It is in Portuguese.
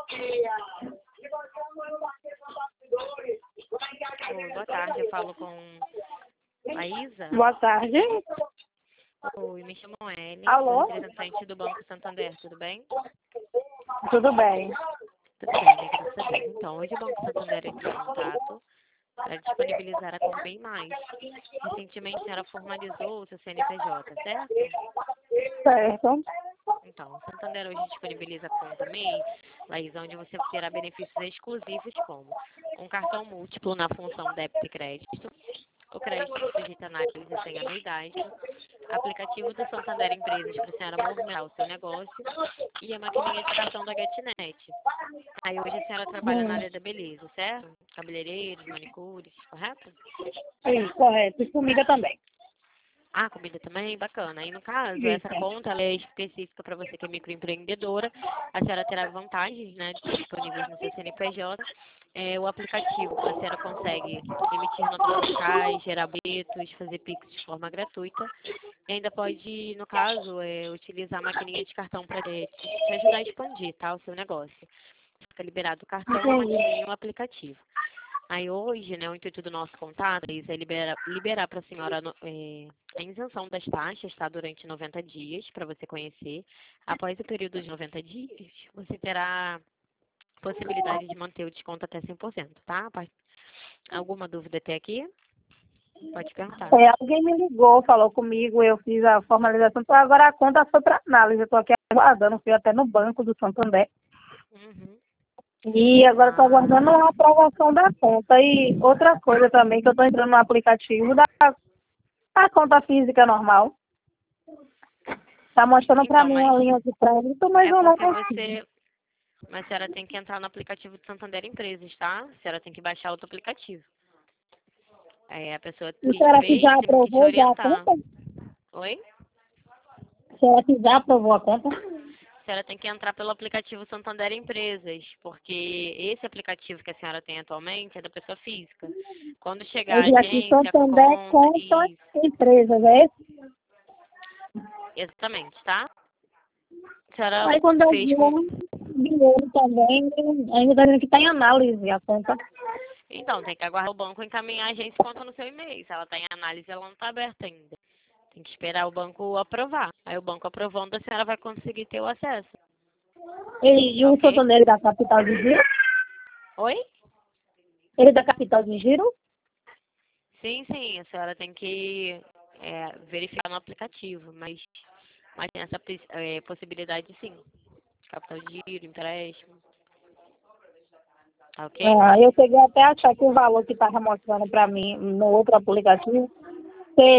Oi, boa tarde, eu falo com a Isa. Boa tarde. Oi, me chamo Ellen, Alô? sou representante do Banco Santander, tudo bem? Tudo bem. Tudo bem, né? Graças a Deus. Então, hoje o Banco Santander entrou em contato para disponibilizar a Conta Bem Mais. Recentemente, a senhora formalizou o seu CNPJ, certo? Certo. Então, o Santander hoje disponibiliza a Conta MEI, Laís, onde você terá benefícios exclusivos como um cartão múltiplo na função débito e crédito, o crédito sujeito a análise sem anuidade, aplicativo do Santander Empresas para a senhora movimentar o seu negócio e a maquininha de cartão da GetNet. Aí hoje a senhora trabalha na área da beleza, certo? Cabeleireiros, manicures, correto? Sim, correto. E comida também. Ah, comida também? Bacana. Aí, no caso, essa Isso. conta ela é específica para você que é microempreendedora. A senhora terá vantagens, né, disponíveis no seu CNPJ. O aplicativo, a senhora consegue emitir notas fiscais, gerar boletos, fazer Pix de forma gratuita. E ainda pode, no caso, utilizar a maquininha de cartão para te ajudar a expandir, tá, o seu negócio. Fica liberado o cartão, a Entendi. maquininha e o aplicativo. Aí hoje, né, o intuito do nosso contato é liberar para a senhora a isenção das taxas, tá, durante 90 dias, para você conhecer. Após o período de 90 dias, você terá possibilidade de manter o desconto até 100%, tá? Alguma dúvida até aqui? Pode perguntar. Alguém me ligou, falou comigo, eu fiz a formalização, então agora a conta foi para análise. Eu estou aqui aguardando, fui até no banco do Santander. Uhum. E agora estou Ah, aguardando a aprovação da conta. E outra coisa também, que eu estou entrando no aplicativo da conta física normal. Está mostrando para então, mim mas uma linha de crédito, mas é eu não porque consigo. mas a senhora tem que entrar no aplicativo do Santander Empresas, tá? A senhora tem que baixar outro aplicativo. A pessoa E que será que já fez teve que te aprovou já a orientar. conta? Oi? Será que já aprovou a conta? A senhora tem que entrar pelo aplicativo Santander Empresas, porque esse aplicativo que a senhora tem atualmente é da pessoa física. Quando chegar a Hoje aqui agência, a Santander conta, conta isso, empresas, é isso? exatamente, tá? A senhora Aí quando eu fez vi com. um dinheiro também, ainda está dizendo que está em análise a conta. Então, tem que aguardar o banco encaminhar a agência conta no seu e-mail. Se ela está em análise, ela não está aberta ainda. Tem que esperar o banco aprovar. Aí o banco aprovando, a senhora vai conseguir ter o acesso. E o Ok? Santander da capital de giro? Oi? Ele é da capital de giro? Sim, sim, a senhora tem que verificar no aplicativo, mas tem essa possibilidade sim. Capital de giro, empréstimo, tá ok? Ah, eu cheguei até a achar que o valor que estava mostrando para mim no outro aplicativo